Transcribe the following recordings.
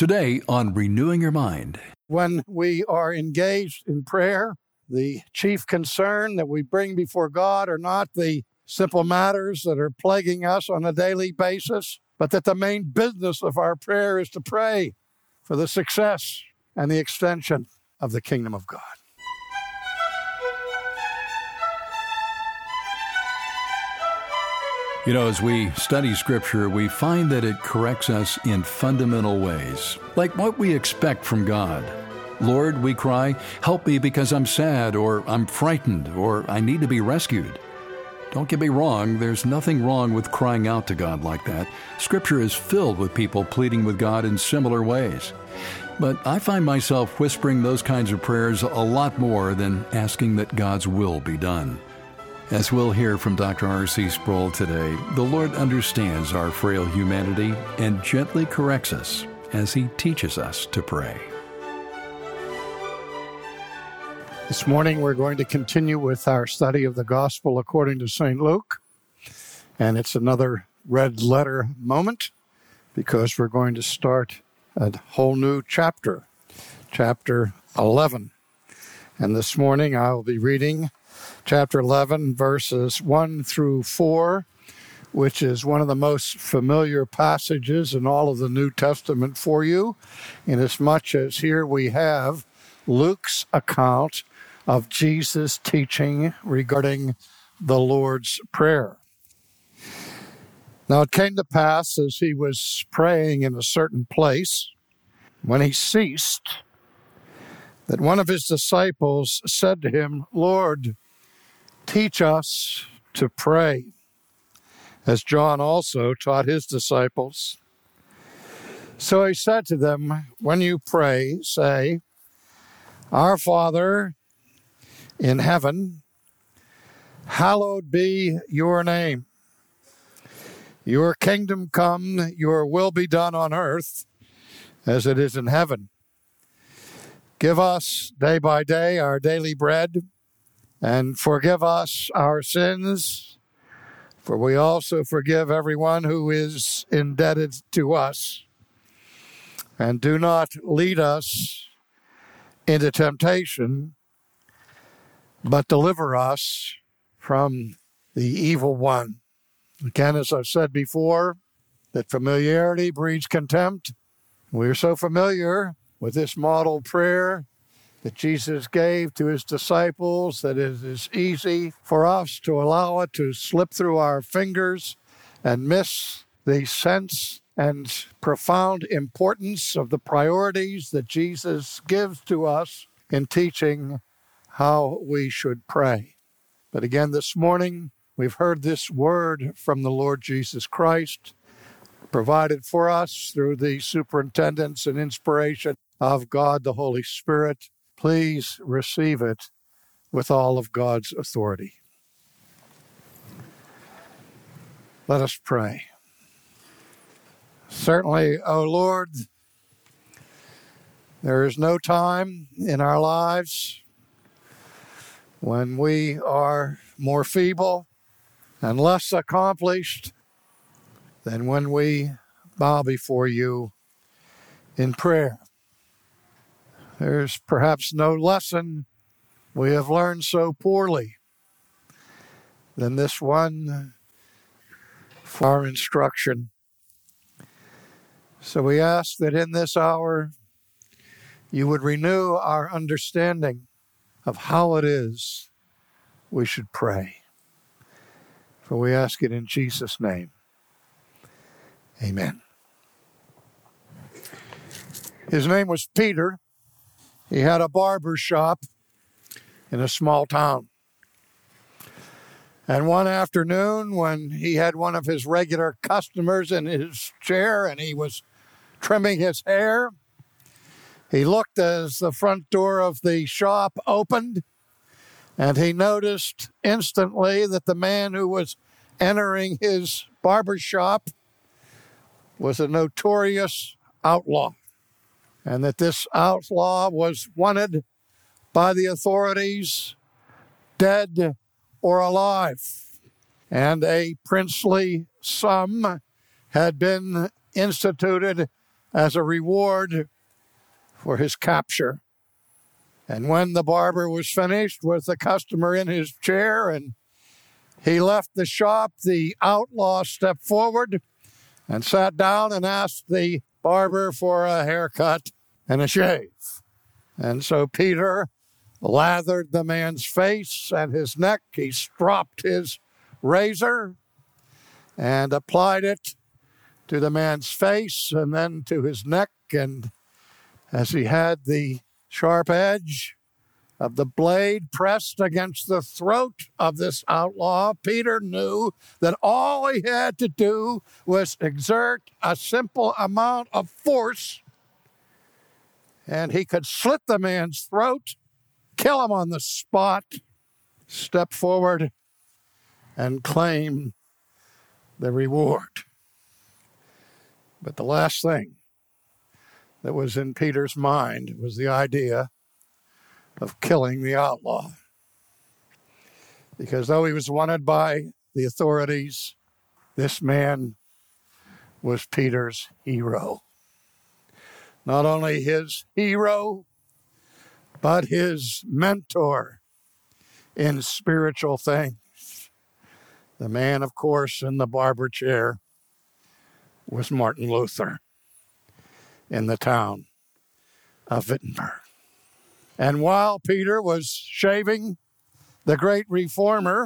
Today on Renewing Your Mind. When we are engaged in prayer, the chief concern that we bring before God are not the simple matters that are plaguing us on a daily basis, but that the main business of our prayer is to pray for the success and the extension of the kingdom of God. You know, as we study Scripture, we find that it corrects us in fundamental ways, like what we expect from God. Lord, we cry, help me because I'm sad, or I'm frightened, or I need to be rescued. Don't get me wrong, there's nothing wrong with crying out to God like that. Scripture is filled with people pleading with God in similar ways. But I find myself whispering those kinds of prayers a lot more than asking that God's will be done. As we'll hear from Dr. R.C. Sproul today, the Lord understands our frail humanity and gently corrects us as He teaches us to pray. This morning we're going to continue with our study of the Gospel according to St. Luke. And it's another red letter moment because we're going to start a whole new chapter, chapter 11. And this morning I will be reading chapter 11, verses 1 through 4, which is one of the most familiar passages in all of the New Testament for you, inasmuch as here we have Luke's account of Jesus' teaching regarding the Lord's Prayer. Now it came to pass as he was praying in a certain place, when he ceased, that one of his disciples said to him, Lord, teach us to pray, as John also taught his disciples. So he said to them, when you pray, say, Our Father in heaven, hallowed be your name. Your kingdom come, your will be done on earth as it is in heaven. Give us day by day our daily bread, and forgive us our sins, for we also forgive everyone who is indebted to us. And do not lead us into temptation, but deliver us from the evil one. Again, as I've said before, that familiarity breeds contempt. We're so familiar with this model prayer that Jesus gave to his disciples that it is easy for us to allow it to slip through our fingers and miss the sense and profound importance of the priorities that Jesus gives to us in teaching how we should pray. But again, this morning, we've heard this word from the Lord Jesus Christ, provided for us through the superintendence and inspiration of God the Holy Spirit. Please receive it with all of God's authority. Let us pray. Certainly, O Lord, there is no time in our lives when we are more feeble and less accomplished than when we bow before you in prayer. There's perhaps no lesson we have learned so poorly than this one for our instruction. So we ask that in this hour you would renew our understanding of how it is we should pray. For we ask it in Jesus' name. Amen. His name was Peter. He had a barber shop in a small town. And one afternoon, when he had one of his regular customers in his chair and he was trimming his hair, he looked as the front door of the shop opened, and he noticed instantly that the man who was entering his barber shop was a notorious outlaw, and that this outlaw was wanted by the authorities, dead or alive. And a princely sum had been instituted as a reward for his capture. And when the barber was finished with the customer in his chair and he left the shop, the outlaw stepped forward and sat down and asked the barber for a haircut and a shave. And so Peter lathered the man's face and his neck. He stropped his razor and applied it to the man's face and then to his neck. And as he had the sharp edge of the blade pressed against the throat of this outlaw, Peter knew that all he had to do was exert a simple amount of force, and he could slit the man's throat, kill him on the spot, step forward, and claim the reward. But the last thing that was in Peter's mind was the idea of killing the outlaw. Because though he was wanted by the authorities, this man was Peter's hero. Not only his hero, but his mentor in spiritual things. The man, of course, in the barber chair was Martin Luther in the town of Wittenberg. And while Peter was shaving the great reformer,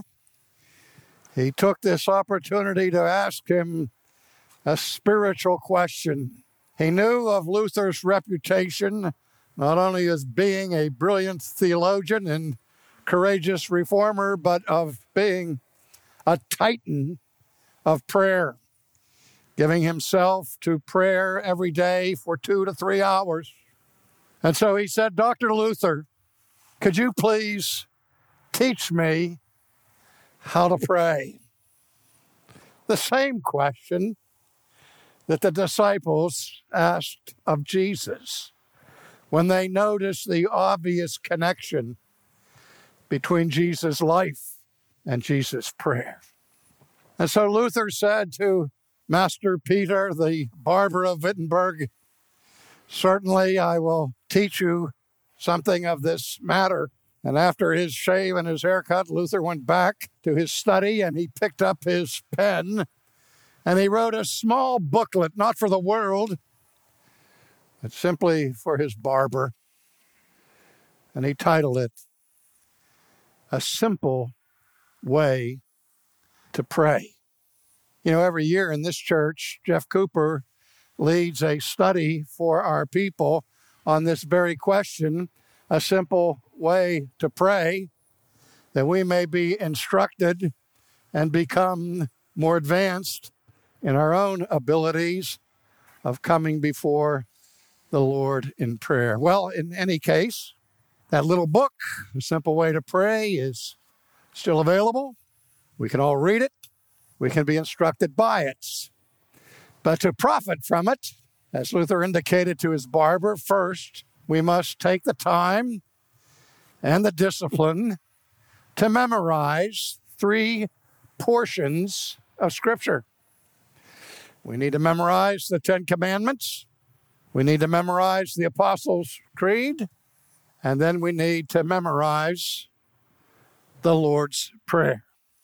he took this opportunity to ask him a spiritual question. He knew of Luther's reputation, not only as being a brilliant theologian and courageous reformer, but of being a titan of prayer, giving himself to prayer every day for 2 to 3 hours. And so he said, Dr. Luther, could you please teach me how to pray? The same question that the disciples asked of Jesus when they noticed the obvious connection between Jesus' life and Jesus' prayer. And so Luther said to Master Peter, the barber of Wittenberg, certainly I will teach you something of this matter. And after his shave and his haircut, Luther went back to his study and he picked up his pen and he wrote a small booklet, not for the world, but simply for his barber. And he titled it, A Simple Way to Pray. You know, every year in this church, Jeff Cooper leads a study for our people on this very question, a simple way to pray, that we may be instructed and become more advanced in our own abilities of coming before the Lord in prayer. Well, in any case, that little book, A Simple Way to Pray, is still available. We can all read it. We can be instructed by it. But to profit from it, as Luther indicated to his barber, first, we must take the time and the discipline to memorize 3 portions of Scripture. We need to memorize the 10 Commandments. We need to memorize the Apostles' Creed. And then we need to memorize the Lord's Prayer.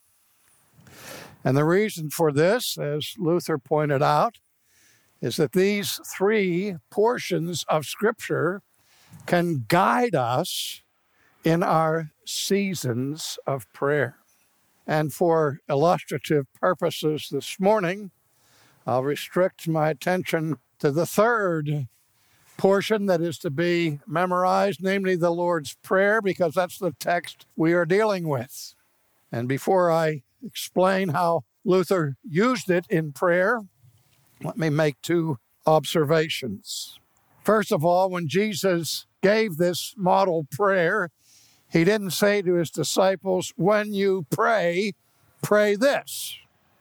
And the reason for this, as Luther pointed out, is that these 3 portions of Scripture can guide us in our seasons of prayer. And for illustrative purposes this morning, I'll restrict my attention to the 3rd portion that is to be memorized, namely the Lord's Prayer, because that's the text we are dealing with. And before I explain how Luther used it in prayer, let me make 2 observations. First of all, when Jesus gave this model prayer, he didn't say to his disciples, when you pray, pray this.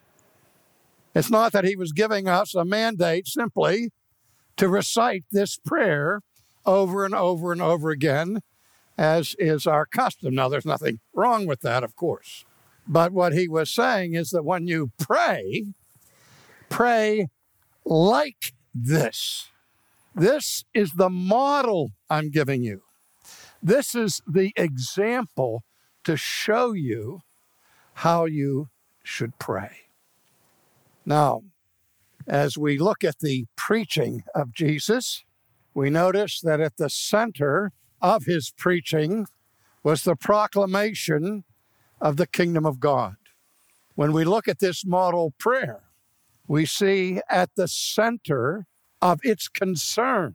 It's not that he was giving us a mandate simply to recite this prayer over and over and over again, as is our custom. Now, there's nothing wrong with that, of course. But what he was saying is that when you pray, pray like this. This is the model I'm giving you. This is the example to show you how you should pray. Now, as we look at the preaching of Jesus, we notice that at the center of his preaching was the proclamation of the kingdom of God. When we look at this model prayer, we see at the center of its concern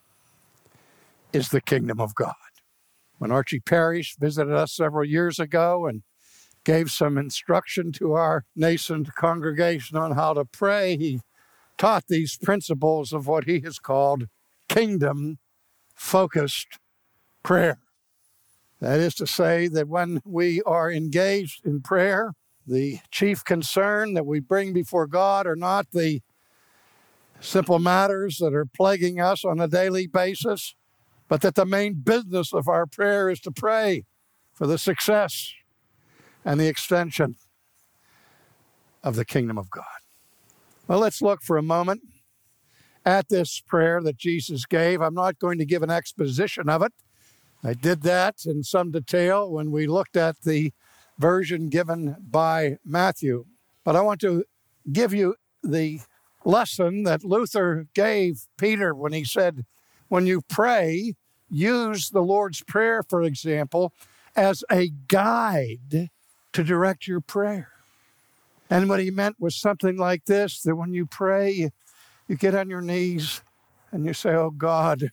is the kingdom of God. When Archie Parrish visited us several years ago and gave some instruction to our nascent congregation on how to pray, he taught these principles of what he has called kingdom-focused prayer. That is to say that when we are engaged in prayer, the chief concern that we bring before God are not the simple matters that are plaguing us on a daily basis, but that the main business of our prayer is to pray for the success and the extension of the kingdom of God. Well, let's look for a moment at this prayer that Jesus gave. I'm not going to give an exposition of it. I did that in some detail when we looked at the version given by Matthew. But I want to give you the lesson that Luther gave Peter when he said, when you pray, use the Lord's Prayer, for example, as a guide to direct your prayer. And what he meant was something like this, that when you pray, you get on your knees and you say, oh God,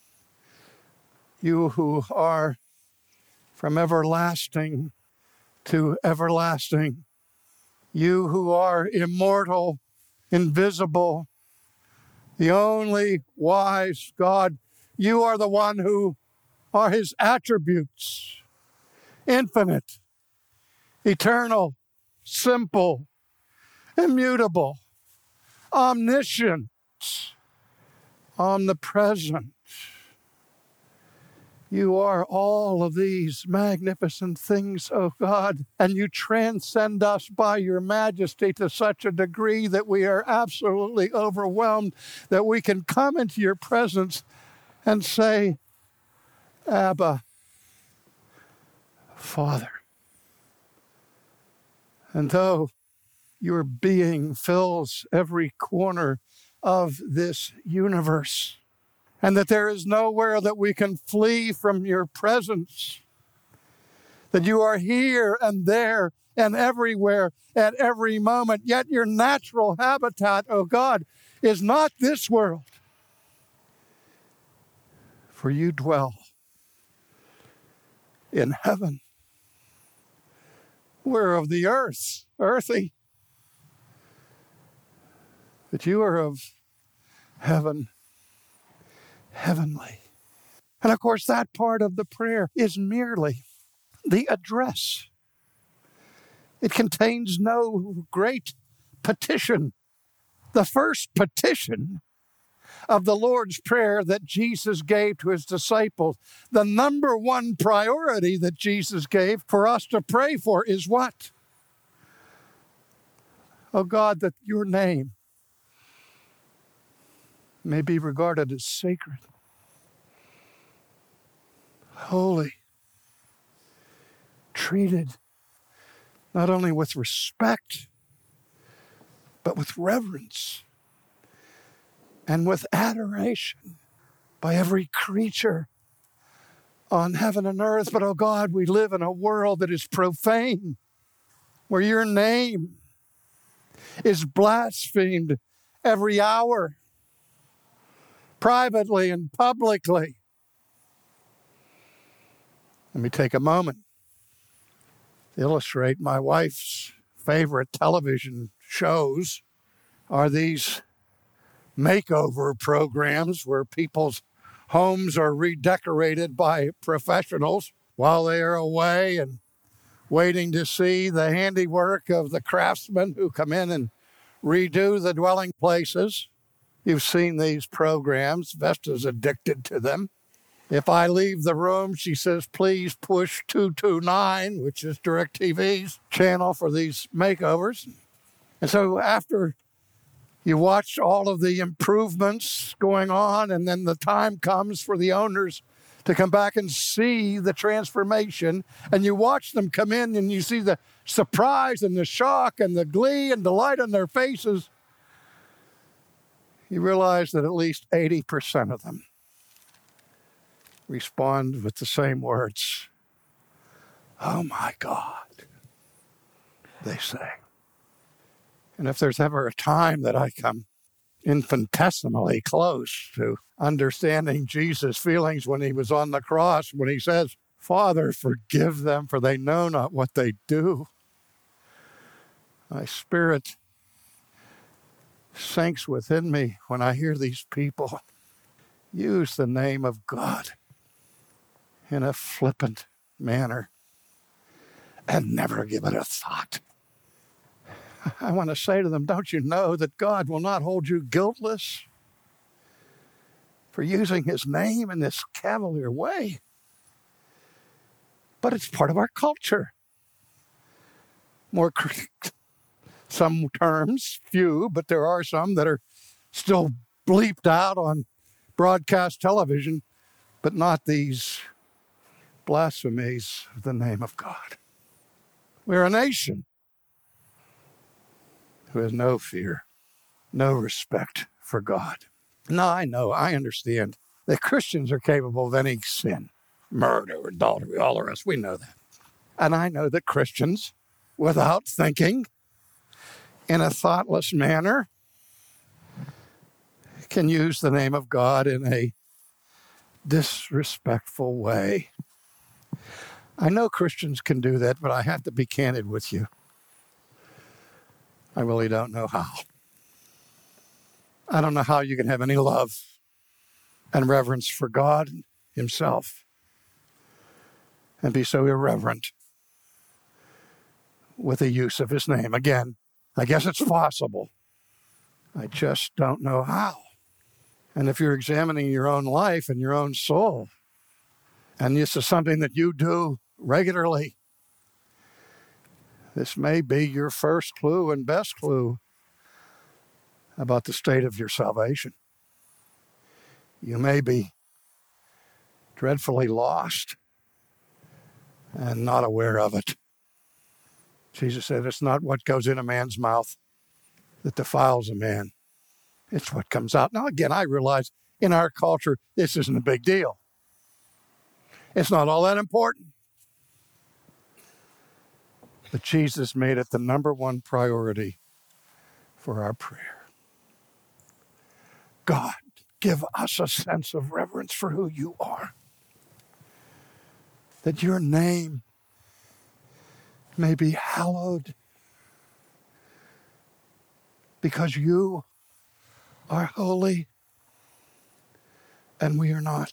you who are from everlasting to everlasting, you who are immortal, invisible, the only wise God, you are the one who are his attributes, infinite, eternal, simple, immutable, omniscient, omnipresent. You are all of these magnificent things, O God, and you transcend us by your majesty to such a degree that we are absolutely overwhelmed, that we can come into your presence and say, Abba, Father. And though your being fills every corner of this universe, and that there is nowhere that we can flee from your presence, that you are here and there and everywhere at every moment, yet your natural habitat, O God, is not this world. For you dwell in heaven. We're of the earth, earthy, but you are of heaven, heavenly. And of course, that part of the prayer is merely the address. It contains no great petition. The first petition of the Lord's Prayer that Jesus gave to his disciples, the number one priority that Jesus gave for us to pray for is what? Oh God, that your name may be regarded as sacred, holy, treated not only with respect, but with reverence and with adoration by every creature on heaven and earth. But, oh God, we live in a world that is profane, where your name is blasphemed every hour, privately and publicly. Let me take a moment to illustrate. My wife's favorite television shows are these makeover programs where people's homes are redecorated by professionals while they are away and waiting to see the handiwork of the craftsmen who come in and redo the dwelling places. You've seen these programs. Vesta's addicted to them. If I leave the room, she says, please push 229, which is DirecTV's channel for these makeovers. And so after You watch all of the improvements going on, and then the time comes for the owners to come back and see the transformation. And you watch them come in and you see the surprise and the shock and the glee and delight on their faces. You realize that at least 80% of them respond with the same words. "Oh my God," they say. And if there's ever a time that I come infinitesimally close to understanding Jesus' feelings when he was on the cross, when he says, "Father, forgive them, for they know not what they do," my spirit sinks within me when I hear these people use the name of God in a flippant manner and never give it a thought. I want to say to them, don't you know that God will not hold you guiltless for using his name in this cavalier way? But it's part of our culture. Some terms, few, but there are some that are still bleeped out on broadcast television, but not these blasphemies of the name of God. We're a nation who has no fear, no respect for God. Now, I understand that Christians are capable of any sin, murder, adultery, all the rest. We know that. And I know that Christians, without thinking, in a thoughtless manner, can use the name of God in a disrespectful way. I know Christians can do that, but I have to be candid with you. I really don't know how. I don't know how you can have any love and reverence for God himself and be so irreverent with the use of his name. Again, I guess it's possible. I just don't know how. And if you're examining your own life and your own soul, and this is something that you do regularly, this may be your first clue and best clue about the state of your salvation. You may be dreadfully lost and not aware of it. Jesus said, it's not what goes in a man's mouth that defiles a man. It's what comes out. Now, again, I realize in our culture, this isn't a big deal. It's not all that important. But Jesus made it the number one priority for our prayer. God, give us a sense of reverence for who you are. That your name may be hallowed because you are holy and we are not.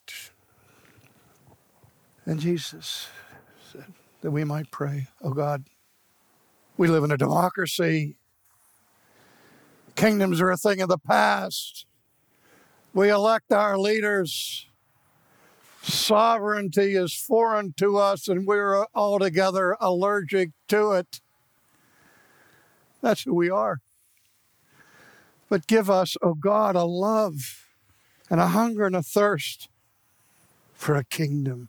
And Jesus said that we might pray, oh God, we live in a democracy. Kingdoms are a thing of the past. We elect our leaders. Sovereignty is foreign to us, and we're altogether allergic to it. That's who we are. But give us, oh God, a love and a hunger and a thirst for a kingdom.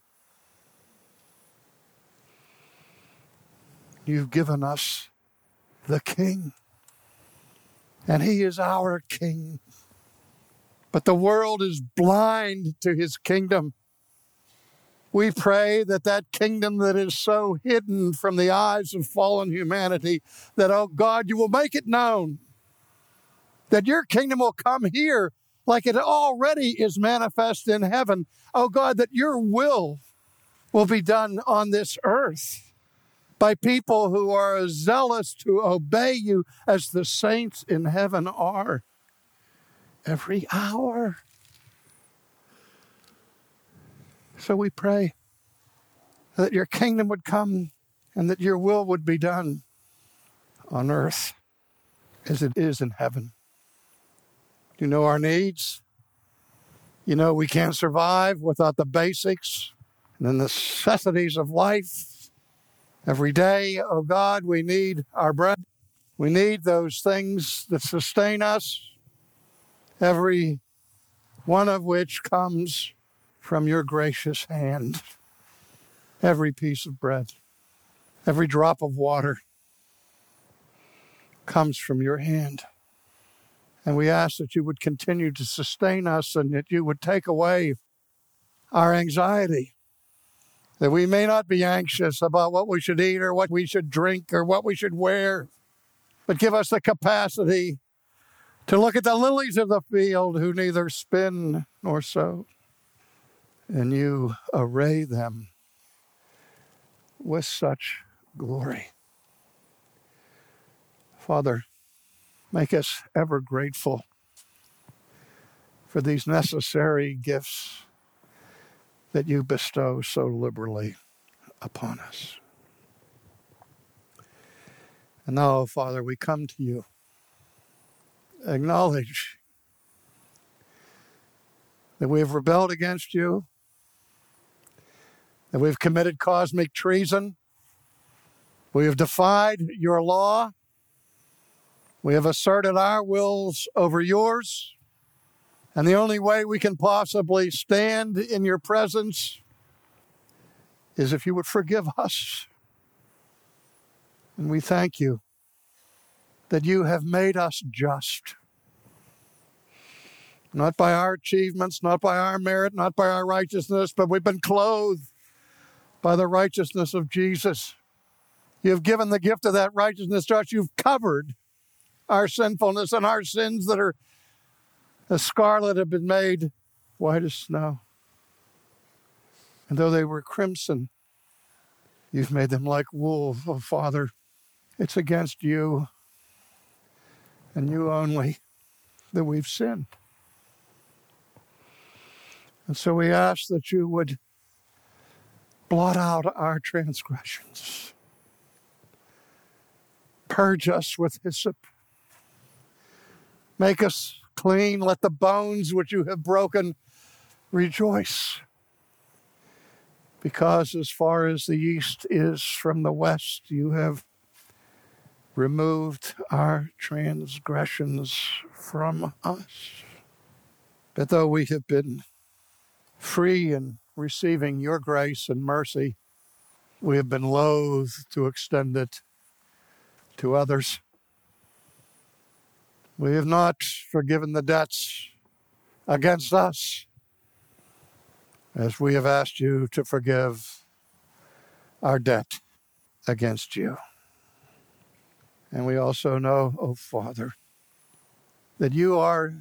You've given us the King, and he is our King. But the world is blind to his kingdom. We pray that that kingdom that is so hidden from the eyes of fallen humanity, that, oh God, you will make it known. That your kingdom will come here like it already is manifest in heaven. Oh God, that your will be done on this earth by people who are as zealous to obey you as the saints in heaven are every hour. So we pray that your kingdom would come and that your will would be done on earth as it is in heaven. You know our needs. You know we can't survive without the basics and the necessities of life. Every day, oh God, we need our bread. We need those things that sustain us. every one of which comes from your gracious hand. Every piece of bread, every drop of water comes from your hand. And we ask that you would continue to sustain us and that you would take away our anxiety, that we may not be anxious about what we should eat or what we should drink or what we should wear, but give us the capacity to look at the lilies of the field who neither spin nor sow, and you array them with such glory. Father, make us ever grateful for these necessary gifts that you bestow so liberally upon us. And now, Father, we come to you, acknowledge that we have rebelled against you, that we've committed cosmic treason, we have defied your law, we have asserted our wills over yours, and the only way we can possibly stand in your presence is if you would forgive us. And we thank you that you have made us just, not by our achievements, not by our merit, not by our righteousness, but we've been clothed by the righteousness of Jesus. You have given the gift of that righteousness to us. You've covered our sinfulness, and our sins that are as scarlet have been made white as snow. And though they were crimson, you've made them like wool. Oh, Father, it's against you and you only that we've sinned. And so we ask that you would blot out our transgressions. Purge us with hyssop. Make us clean. Let the bones which you have broken rejoice. Because as far as the east is from the west, you have removed our transgressions from us. But though we have been free in receiving your grace and mercy, we have been loath to extend it to others. We have not forgiven the debts against us as we have asked you to forgive our debt against you. And we also know, oh Father, that you are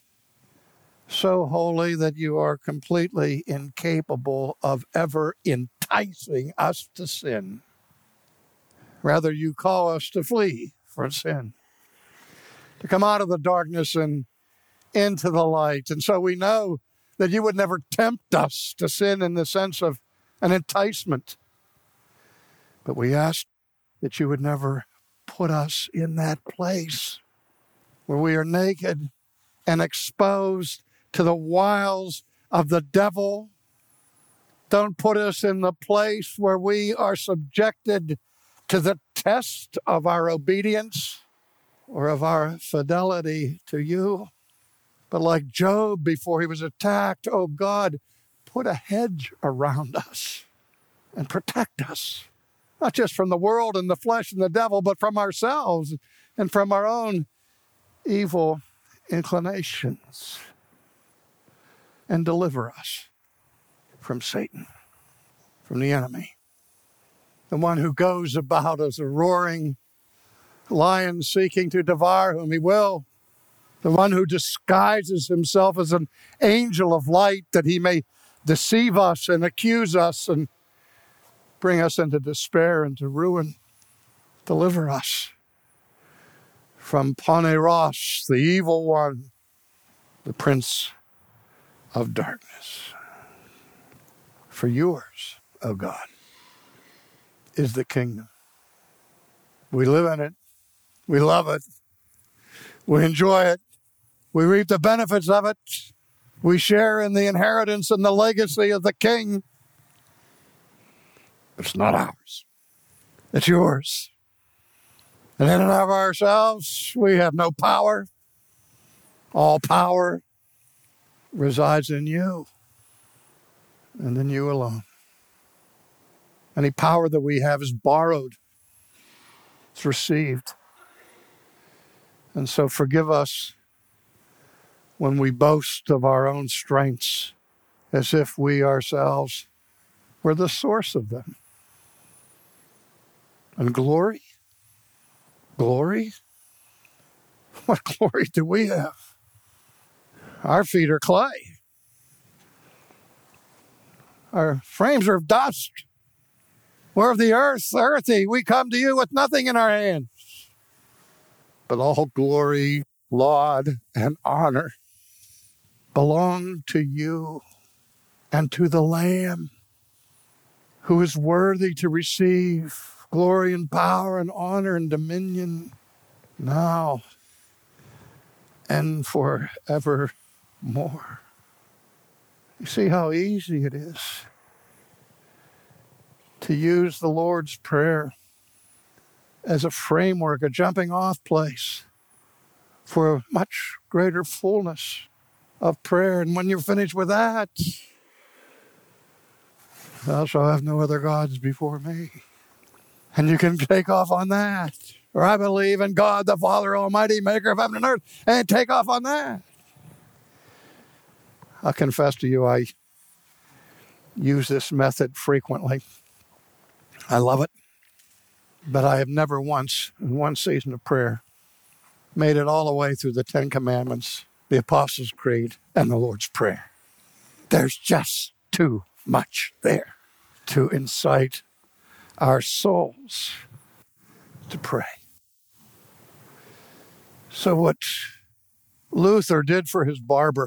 so holy that you are completely incapable of ever enticing us to sin. Rather, you call us to flee from sin, to come out of the darkness and into the light. And so we know that you would never tempt us to sin in the sense of an enticement. But we ask that you would never put us in that place where we are naked and exposed to the wiles of the devil. Don't put us in the place where we are subjected to the test of our obedience or of our fidelity to you. But like Job before he was attacked, oh God, put a hedge around us and protect us, not just from the world and the flesh and the devil, but from ourselves and from our own evil inclinations. And deliver us from Satan, from the enemy, the one who goes about as a roaring lion seeking to devour whom he will, the one who disguises himself as an angel of light that he may deceive us and accuse us and bring us into despair and to ruin. Deliver us from Poneros, the evil one, the prince of darkness. For yours, O God, is the kingdom. We live in it. We love it. We enjoy it. We reap the benefits of it. We share in the inheritance and the legacy of the King. But it's not ours. It's yours. And in and of ourselves, we have no power. All power resides in you and in you alone. Any power that we have is borrowed. It's received. And so forgive us when we boast of our own strengths as if we ourselves were the source of them. And glory? Glory? What glory do we have? Our feet are clay. Our frames are of dust. We're of the earth, earthy. We come to you with nothing in our hands. But all glory, laud, and honor belong to you and to the Lamb, who is worthy to receive glory and power and honor and dominion now and forevermore. You see how easy it is to use the Lord's Prayer as a framework, a jumping off place for a much greater fullness of prayer. And when you're finished with that, thou shalt have no other gods before me. And you can take off on that. Or I believe in God, the Father Almighty, maker of heaven and earth, and take off on that. I'll confess to you, I use this method frequently. I love it. But I have never once, in one season of prayer, made it all the way through the Ten Commandments, the Apostles' Creed, and the Lord's Prayer. There's just too much there to incite our souls to pray. So what Luther did for his barber,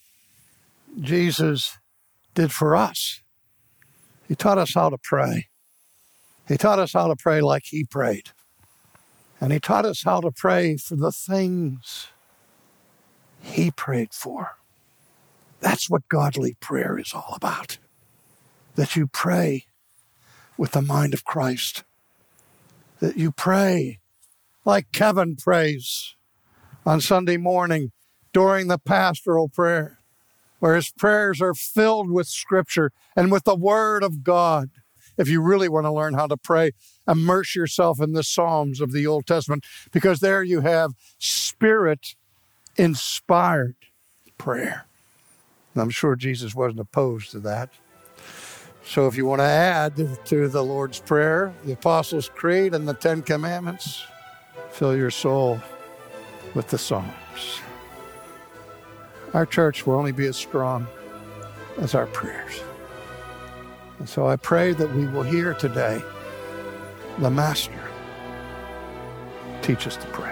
Jesus did for us. He taught us how to pray. He taught us how to pray like he prayed. And he taught us how to pray for the things he prayed for. That's what godly prayer is all about. That you pray with the mind of Christ. That you pray like Kevin prays on Sunday morning during the pastoral prayer, where his prayers are filled with Scripture and with the Word of God. If you really want to learn how to pray, immerse yourself in the Psalms of the Old Testament, because there you have Spirit-inspired prayer. And I'm sure Jesus wasn't opposed to that. So if you want to add to the Lord's Prayer, the Apostles' Creed, and the Ten Commandments, fill your soul with the Psalms. Our church will only be as strong as our prayers. And so I pray that we will hear today the Master teach us to pray.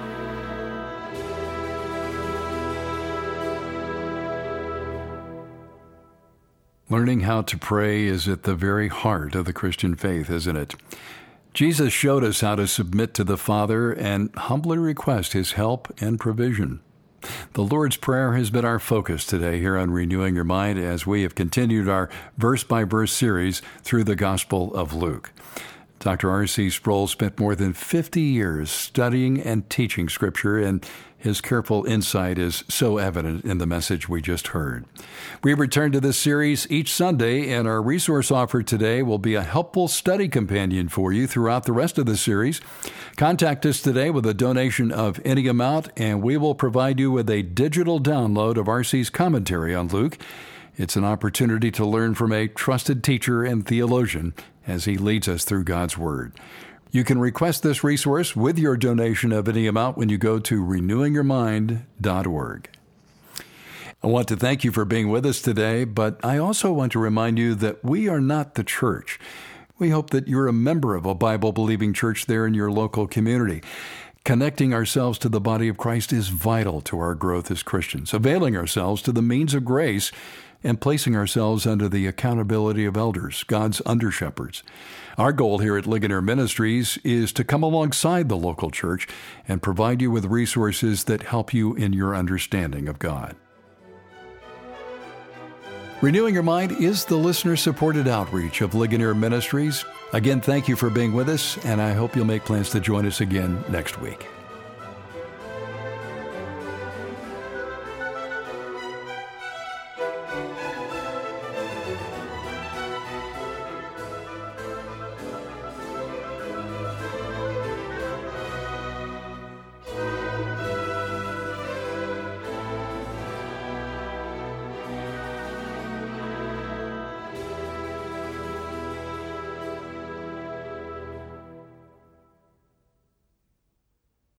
Learning how to pray is at the very heart of the Christian faith, isn't it? Jesus showed us how to submit to the Father and humbly request His help and provision. The Lord's Prayer has been our focus today here on Renewing Your Mind as we have continued our verse-by-verse series through the Gospel of Luke. Dr. R.C. Sproul spent more than 50 years studying and teaching Scripture, and his careful insight is so evident in the message we just heard. We return to this series each Sunday, and our resource offered today will be a helpful study companion for you throughout the rest of the series. Contact us today with a donation of any amount, and we will provide you with a digital download of R.C.'s commentary on Luke. It's an opportunity to learn from a trusted teacher and theologian as he leads us through God's Word. You can request this resource with your donation of any amount when you go to renewingyourmind.org. I want to thank you for being with us today, but I also want to remind you that we are not the church. We hope that you're a member of a Bible-believing church there in your local community. Connecting ourselves to the body of Christ is vital to our growth as Christians, availing ourselves to the means of grace and placing ourselves under the accountability of elders, God's under-shepherds. Our goal here at Ligonier Ministries is to come alongside the local church and provide you with resources that help you in your understanding of God. Renewing Your Mind is the listener-supported outreach of Ligonier Ministries. Again, thank you for being with us, and I hope you'll make plans to join us again next week.